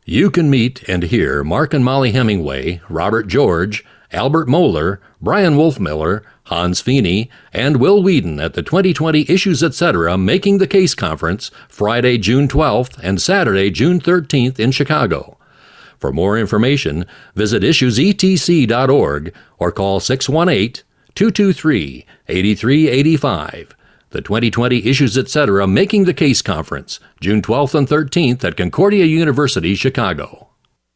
You can meet and hear Mark and Molly Hemingway, Robert George, Albert Mohler, Brian Wolfmiller, Hans Feeney, and Will Whedon at the 2020 Issues Etc. Making the Case Conference, Friday, June 12th and Saturday, June 13th in Chicago. For more information, visit issuesetc.org or call 618-223-8385. The 2020 Issues Etc. Making the Case Conference, June 12th and 13th at Concordia University, Chicago.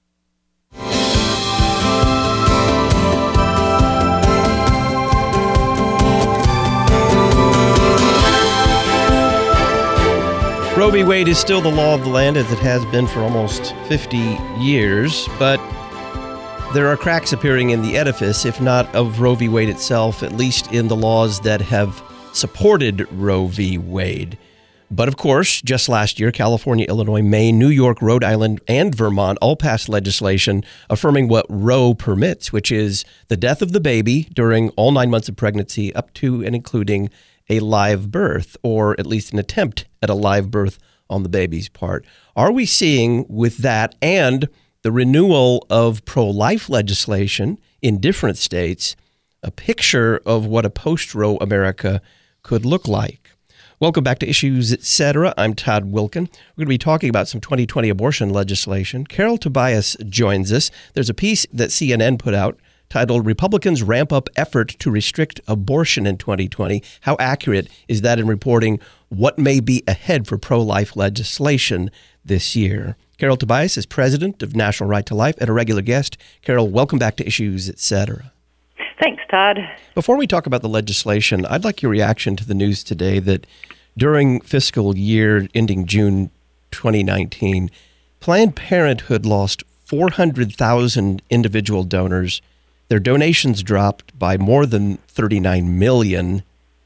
Roe v. Wade is still the law of the land, as it has been for almost 50 years, but there are cracks appearing in the edifice, if not of Roe v. Wade itself, at least in the laws that have supported Roe v. Wade. But of course, just last year, California, Illinois, Maine, New York, Rhode Island, and Vermont all passed legislation affirming what Roe permits, which is the death of the baby during all 9 months of pregnancy up to and including a live birth, or at least an attempt at a live birth on the baby's part. Are we seeing with that and the renewal of pro-life legislation in different states a picture of what a post-Roe America could look like? Welcome back to Issues Etc. I'm Todd Wilken. We're going to be talking about some 2020 abortion legislation. Carol Tobias joins us. There's a piece that CNN put out titled "Republicans Ramp Up Effort to Restrict Abortion in 2020. How accurate is that in reporting what may be ahead for pro-life legislation this year?" Carol Tobias is president of National Right to Life and a regular guest. Carol, welcome back to Issues Etc. Thanks, Todd. Before we talk about the legislation, I'd like your reaction to the news today that during fiscal year ending June 2019, Planned Parenthood lost 400,000 individual donors. Their donations dropped by more than 39 million,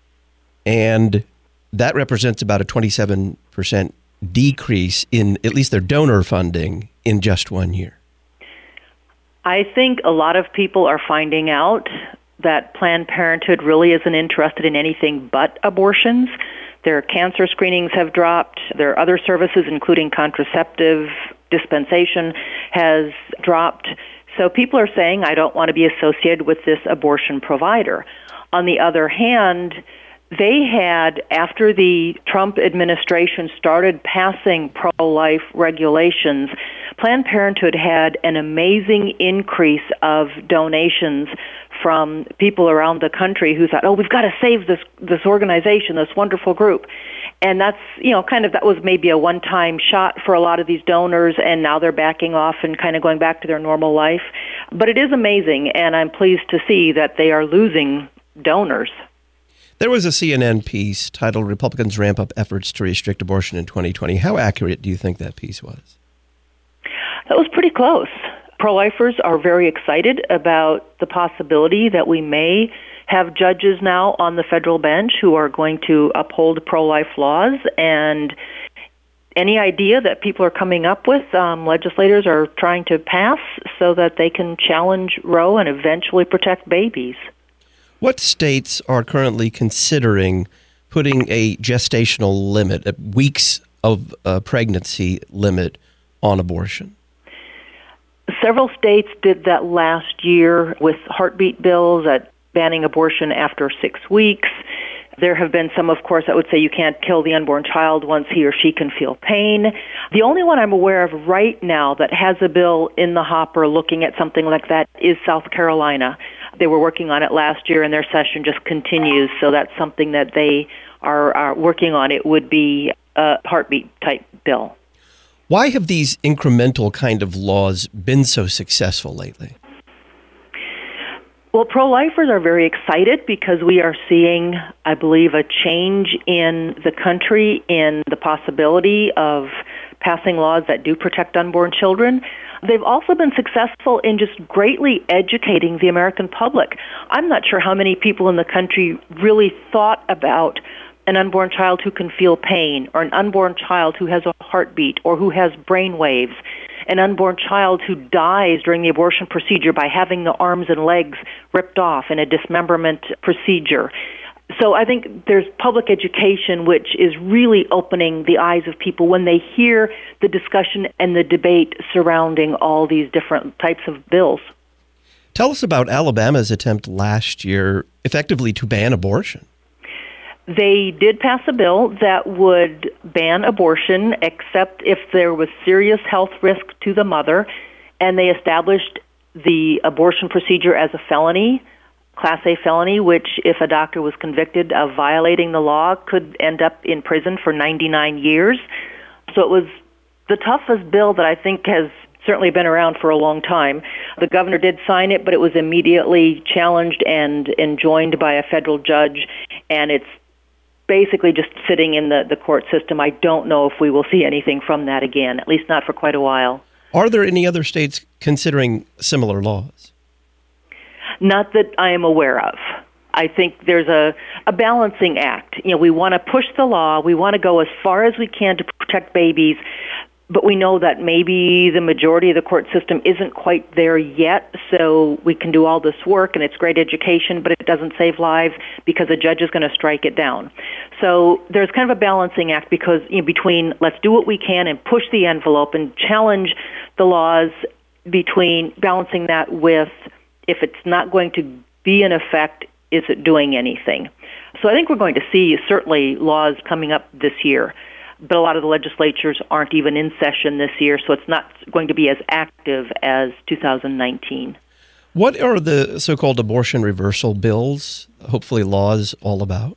and that represents about a 27% decrease in at least their donor funding in just 1 year. I think a lot of people are finding out that Planned Parenthood really isn't interested in anything but abortions. Their cancer screenings have dropped. Their other services, including contraceptive dispensation, has dropped. So people are saying, I don't want to be associated with this abortion provider. On the other hand, they had, after the Trump administration started passing pro-life regulations, Planned Parenthood had an amazing increase of donations from people around the country who thought, we've got to save this organization, this wonderful group. And that's, that was maybe a one-time shot for a lot of these donors, and now they're backing off and kind of going back to their normal life. But it is amazing, and I'm pleased to see that they are losing donors. There was a CNN piece titled "Republicans Ramp Up Efforts to Restrict Abortion in 2020. How accurate do you think that piece was? That was pretty close. Pro-lifers are very excited about the possibility that we may have judges now on the federal bench who are going to uphold pro-life laws, and any idea that people are coming up with, legislators are trying to pass so that they can challenge Roe and eventually protect babies. What states are currently considering putting a gestational limit, a weeks of pregnancy limit on abortion? Several states did that last year with heartbeat bills at banning abortion after 6 weeks. There have been some, of course, that would say you can't kill the unborn child once he or she can feel pain. The only one I'm aware of right now that has a bill in the hopper looking at something like that is South Carolina. They were working on it last year, and their session just continues, so that's something that they are working on. It would be a heartbeat-type bill. Why have these incremental kind of laws been so successful lately? Well, pro-lifers are very excited because we are seeing, I believe, a change in the country in the possibility of passing laws that do protect unborn children. They've also been successful in just greatly educating the American public. I'm not sure how many people in the country really thought about an unborn child who can feel pain, or an unborn child who has a heartbeat or who has brain waves, an unborn child who dies during the abortion procedure by having the arms and legs ripped off in a dismemberment procedure. So I think there's public education, which is really opening the eyes of people when they hear the discussion and the debate surrounding all these different types of bills. Tell us about Alabama's attempt last year, effectively to ban abortion. They did pass a bill that would ban abortion except if there was serious health risk to the mother, and they established the abortion procedure as a felony, Class A felony, which if a doctor was convicted of violating the law could end up in prison for 99 years. So it was the toughest bill that I think has certainly been around for a long time. The governor did sign it, but it was immediately challenged and enjoined by a federal judge, and it's basically just sitting in the court system. I don't know if we will see anything from that again, at least not for quite a while. Are there any other states considering similar laws? Not that I am aware of. I think there's a balancing act. You know, we want to push the law. We want to go as far as we can to protect babies, but we know that maybe the majority of the court system isn't quite there yet, so we can do all this work, and it's great education, but it doesn't save lives because a judge is going to strike it down. So there's kind of a balancing act because between let's do what we can and push the envelope and challenge the laws, between balancing that with if it's not going to be in effect, is it doing anything? So I think we're going to see certainly laws coming up this year, but a lot of the legislatures aren't even in session this year, so it's not going to be as active as 2019. What are the so-called abortion reversal bills, hopefully laws, all about?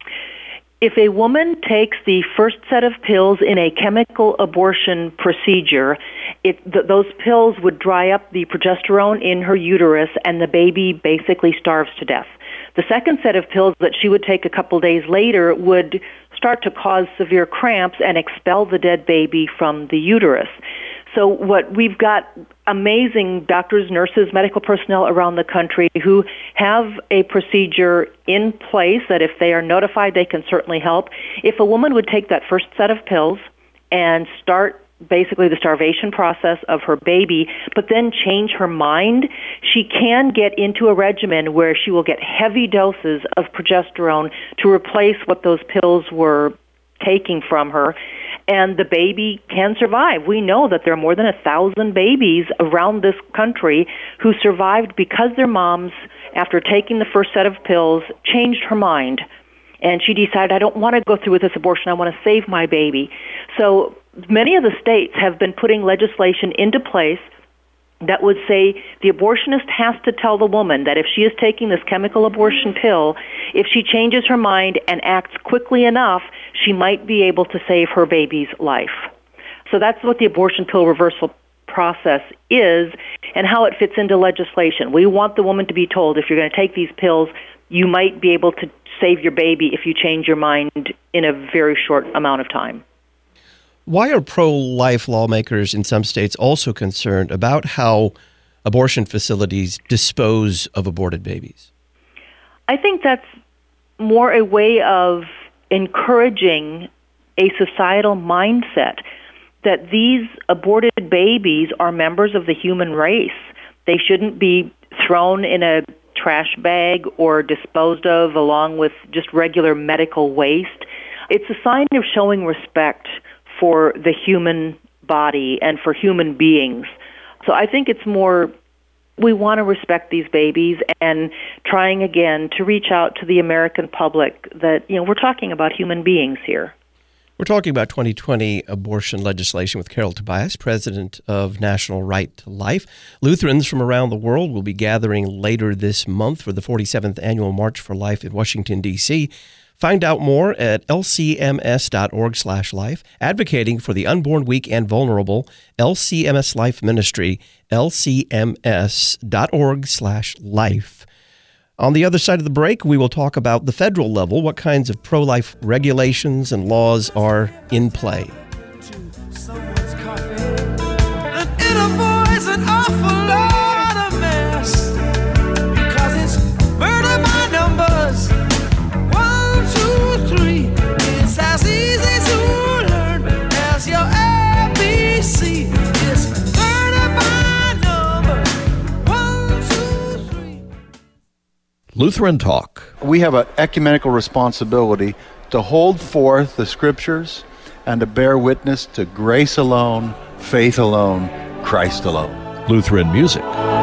If a woman takes the first set of pills in a chemical abortion procedure, those pills would dry up the progesterone in her uterus, and the baby basically starves to death. The second set of pills that she would take a couple days later would start to cause severe cramps and expel the dead baby from the uterus. So what we've got amazing doctors, nurses, medical personnel around the country who have a procedure in place that if they are notified, they can certainly help. If a woman would take that first set of pills and start basically the starvation process of her baby, but then change her mind, she can get into a regimen where she will get heavy doses of progesterone to replace what those pills were taking from her, and the baby can survive. We know that there are more than 1,000 babies around this country who survived because their moms, after taking the first set of pills, changed her mind. And she decided, I don't want to go through with this abortion. I want to save my baby. So many of the states have been putting legislation into place that would say the abortionist has to tell the woman that if she is taking this chemical abortion pill, if she changes her mind and acts quickly enough, she might be able to save her baby's life. So that's what the abortion pill reversal process is and how it fits into legislation. We want the woman to be told, if you're going to take these pills, you might be able to save your baby if you change your mind in a very short amount of time. Why are pro-life lawmakers in some states also concerned about how abortion facilities dispose of aborted babies? I think that's more a way of encouraging a societal mindset that these aborted babies are members of the human race. They shouldn't be thrown in a trash bag or disposed of along with just regular medical waste. It's a sign of showing respect for the human body and for human beings. So I think it's more we want to respect these babies and trying again to reach out to the American public that, we're talking about human beings here. We're talking about 2020 abortion legislation with Carol Tobias, president of National Right to Life. Lutherans from around the world will be gathering later this month for the 47th Annual March for Life in Washington, D.C. Find out more at lcms.org/life, advocating for the unborn, weak, and vulnerable. LCMS Life Ministry, lcms.org/life. On the other side of the break, we will talk about the federal level, what kinds of pro-life regulations and laws are in play. Lutheran Talk. We have an ecumenical responsibility to hold forth the Scriptures and to bear witness to grace alone, faith alone, Christ alone. Lutheran Music.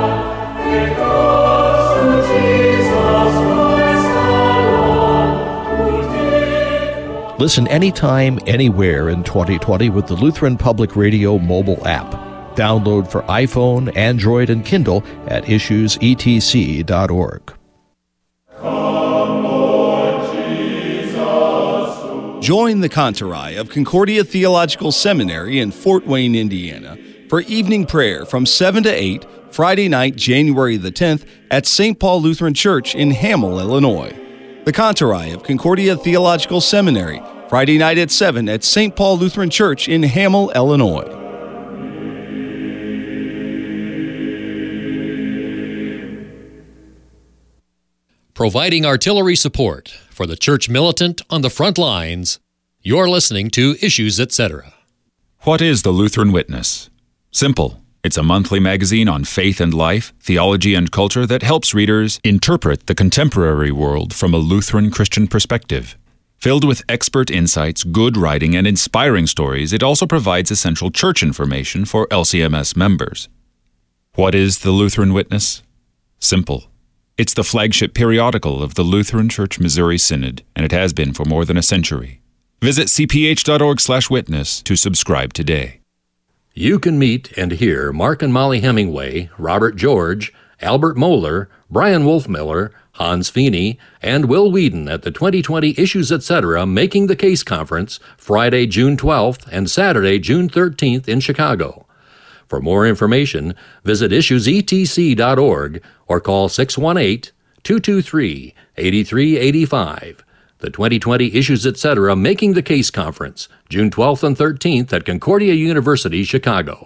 Listen anytime, anywhere in 2020 with the Lutheran Public Radio mobile app. Download for iPhone, Android, and Kindle at issuesetc.org. Join the Cantorai of Concordia Theological Seminary in Fort Wayne, Indiana, for evening prayer from 7 to 8, Friday night, January the 10th, at St. Paul Lutheran Church in Hamel, Illinois. The Cantorai of Concordia Theological Seminary, Friday night at 7 at St. Paul Lutheran Church in Hamel, Illinois. Providing artillery support for the church militant on the front lines, you're listening to Issues, Etc. What is the Lutheran Witness? Simple. It's a monthly magazine on faith and life, theology and culture that helps readers interpret the contemporary world from a Lutheran Christian perspective. Filled with expert insights, good writing, and inspiring stories, it also provides essential church information for LCMS members. What is the Lutheran Witness? Simple. It's the flagship periodical of the Lutheran Church Missouri Synod, and it has been for more than a century. Visit cph.org/witness to subscribe today. You can meet and hear Mark and Molly Hemingway, Robert George, Albert Mohler, Brian Wolfmiller, Hans Feeney, and Will Whedon at the 2020 Issues Etc. Making the Case Conference, Friday, June 12th and Saturday, June 13th in Chicago. For more information, visit issuesetc.org or call 618-223-8385. The 2020 Issues Etc. Making the Case Conference, June 12th and 13th at Concordia University, Chicago.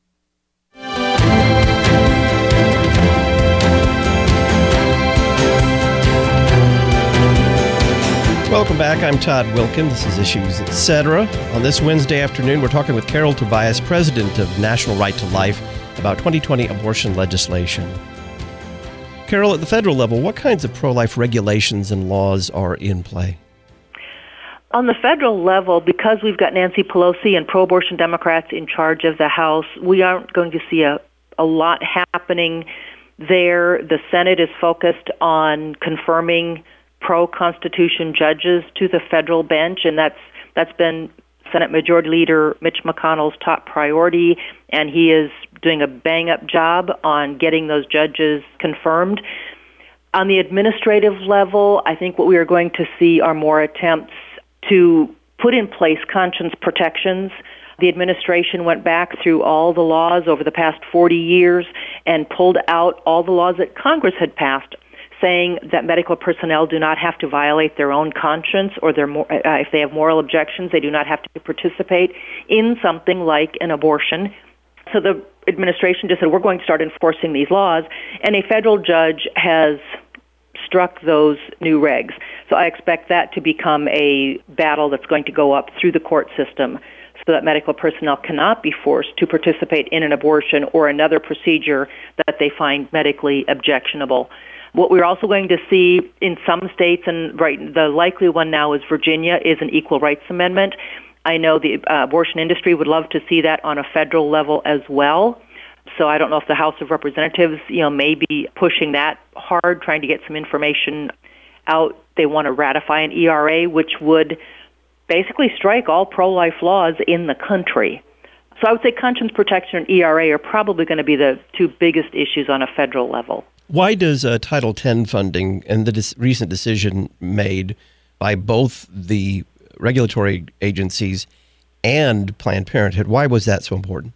Welcome back. I'm Todd Wilkin. This is Issues, Etc. On this Wednesday afternoon, we're talking with Carol Tobias, president of National Right to Life, about 2020 abortion legislation. Carol, at the federal level, what kinds of pro-life regulations and laws are in play? On the federal level, because we've got Nancy Pelosi and pro-abortion Democrats in charge of the House, we aren't going to see a lot happening there. The Senate is focused on confirming pro-Constitution judges to the federal bench, and that's been Senate Majority Leader Mitch McConnell's top priority, and he is doing a bang-up job on getting those judges confirmed. On the administrative level, I think what we are going to see are more attempts to put in place conscience protections. The administration went back through all the laws over the past 40 years and pulled out all the laws that Congress had passed, saying that medical personnel do not have to violate their own conscience, or if they have moral objections, they do not have to participate in something like an abortion. So the administration just said, we're going to start enforcing these laws, and a federal judge has struck those new regs. So I expect that to become a battle that's going to go up through the court system so that medical personnel cannot be forced to participate in an abortion or another procedure that they find medically objectionable. What we're also going to see in some states, and the likely one now is Virginia, is an equal rights amendment. I know the abortion industry would love to see that on a federal level as well. So I don't know if the House of Representatives, may be pushing that hard, trying to get some information out. They want to ratify an ERA, which would basically strike all pro-life laws in the country. So I would say conscience protection and ERA are probably going to be the two biggest issues on a federal level. Why does Title X funding and the recent decision made by both the regulatory agencies and Planned Parenthood, why was that so important?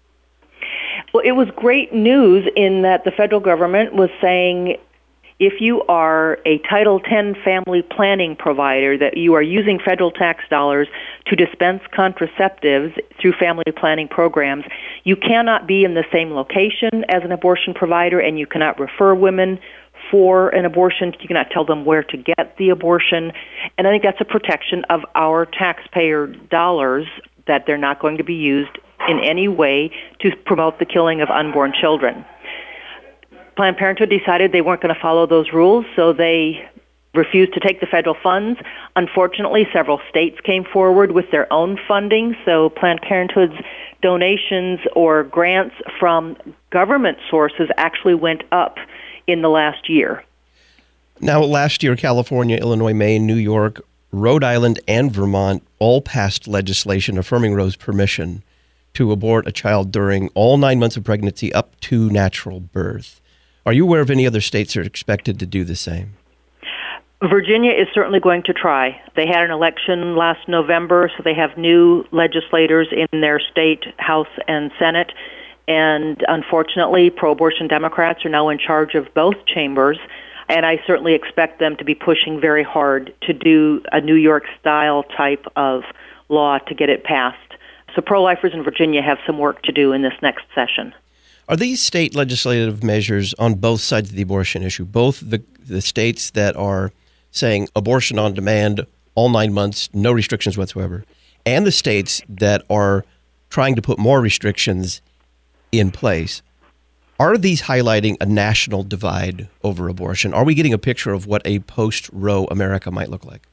Well, it was great news in that the federal government was saying if you are a Title X family planning provider, that you are using federal tax dollars to dispense contraceptives through family planning programs, you cannot be in the same location as an abortion provider, and you cannot refer women for an abortion. You cannot tell them where to get the abortion. And I think that's a protection of our taxpayer dollars, that they're not going to be used in any way to promote the killing of unborn children. Planned Parenthood decided they weren't going to follow those rules, so they refused to take the federal funds. Unfortunately, several states came forward with their own funding, so Planned Parenthood's donations or grants from government sources actually went up in the last year. Now, last year, California, Illinois, Maine, New York, Rhode Island, and Vermont all passed legislation affirming Roe's permission to abort a child during all 9 months of pregnancy up to natural birth. Are you aware of any other states that are expected to do the same? Virginia is certainly going to try. They had an election last November, so they have new legislators in their state House and Senate. And unfortunately, pro-abortion Democrats are now in charge of both chambers. And I certainly expect them to be pushing very hard to do a New York-style type of law to get it passed. So pro-lifers in Virginia have some work to do in this next session. Are these state legislative measures on both sides of the abortion issue, both the states that are saying abortion on demand, all 9 months, no restrictions whatsoever, and the states that are trying to put more restrictions in place? Are these highlighting a national divide over abortion? Are we getting a picture of what a post-Roe America might look like?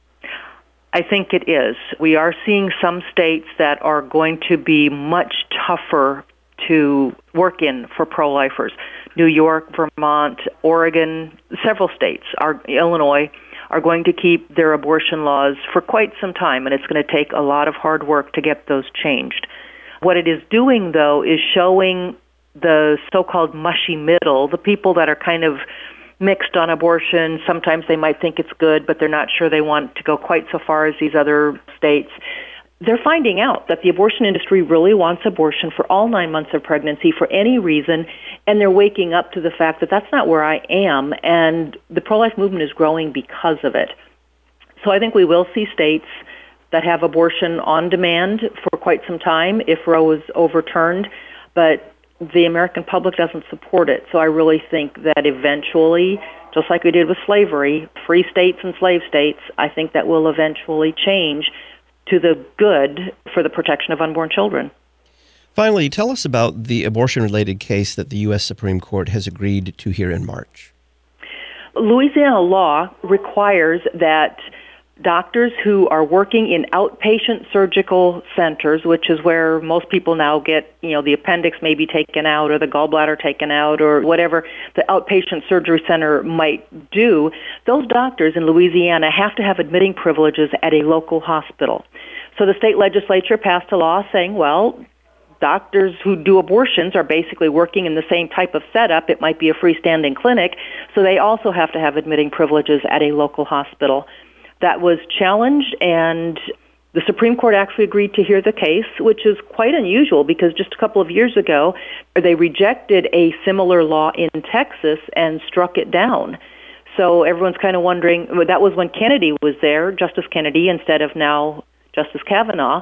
I think it is. We are seeing some states that are going to be much tougher to work in for pro-lifers. New York, Vermont, Oregon, several states, Illinois, are going to keep their abortion laws for quite some time, and it's going to take a lot of hard work to get those changed. What it is doing, though, is showing the so-called mushy middle, the people that are kind of mixed on abortion. Sometimes they might think it's good, but they're not sure they want to go quite so far as these other states. They're finding out that the abortion industry really wants abortion for all 9 months of pregnancy for any reason, and they're waking up to the fact that that's not where I am, and the pro-life movement is growing because of it. So I think we will see states that have abortion on demand for quite some time if Roe is overturned, but the American public doesn't support it. So I really think that eventually, just like we did with slavery, free states and slave states, I think that will eventually change to the good for the protection of unborn children. Finally, tell us about the abortion-related case that the U.S. Supreme Court has agreed to hear in March. Louisiana law requires that doctors who are working in outpatient surgical centers, which is where most people now get, the appendix maybe taken out or the gallbladder taken out or whatever the outpatient surgery center might do, those doctors in Louisiana have to have admitting privileges at a local hospital. So the state legislature passed a law saying, well, doctors who do abortions are basically working in the same type of setup. It might be a freestanding clinic, so they also have to have admitting privileges at a local hospital. That was challenged, and the Supreme Court actually agreed to hear the case, which is quite unusual because just a couple of years ago, they rejected a similar law in Texas and struck it down. So everyone's kind of wondering, that was when Kennedy was there, Justice Kennedy, instead of now Justice Kavanaugh.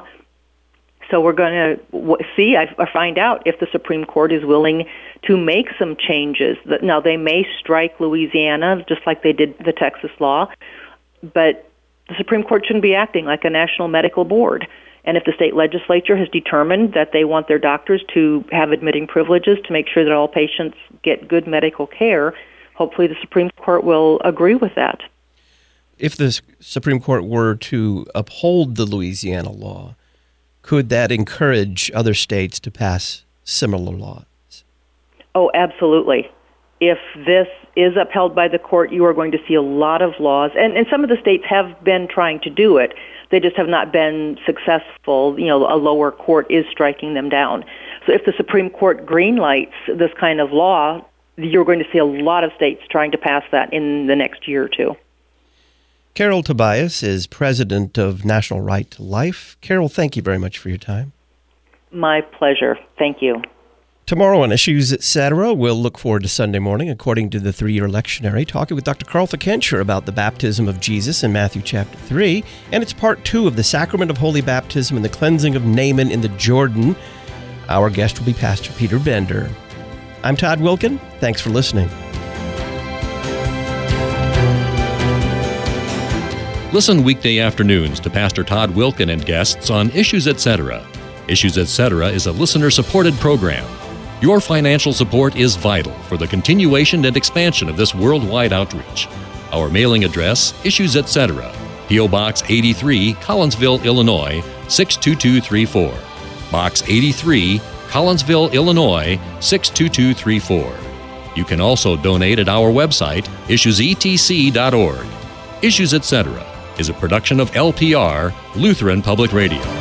So we're going to see, I find out if the Supreme Court is willing to make some changes. Now, they may strike Louisiana, just like they did the Texas law, but the Supreme Court shouldn't be acting like a national medical board. And if the state legislature has determined that they want their doctors to have admitting privileges to make sure that all patients get good medical care, hopefully the Supreme Court will agree with that. If the Supreme Court were to uphold the Louisiana law, could that encourage other states to pass similar laws? Oh, absolutely. If this is upheld by the court, you are going to see a lot of laws, and some of the states have been trying to do it. They just have not been successful. A lower court is striking them down. So if the Supreme Court greenlights this kind of law, you're going to see a lot of states trying to pass that in the next year or two. Carol Tobias is president of National Right to Life. Carol, thank you very much for your time. My pleasure. Thank you. Tomorrow on Issues Etc., we'll look forward to Sunday morning, according to the 3-year lectionary, talking with Dr. Carl Fikentscher about the baptism of Jesus in Matthew chapter 3, and it's part 2 of the Sacrament of Holy Baptism and the cleansing of Naaman in the Jordan. Our guest will be Pastor Peter Bender. I'm Todd Wilken. Thanks for listening. Listen weekday afternoons to Pastor Todd Wilken and guests on Issues Etc. Issues Etc. is a listener-supported program. Your financial support is vital for the continuation and expansion of this worldwide outreach. Our mailing address, Issues Etc., P.O. Box 83, Collinsville, Illinois, 62234. Box 83, Collinsville, Illinois, 62234. You can also donate at our website, issuesetc.org. Issues Etc. is a production of LPR, Lutheran Public Radio.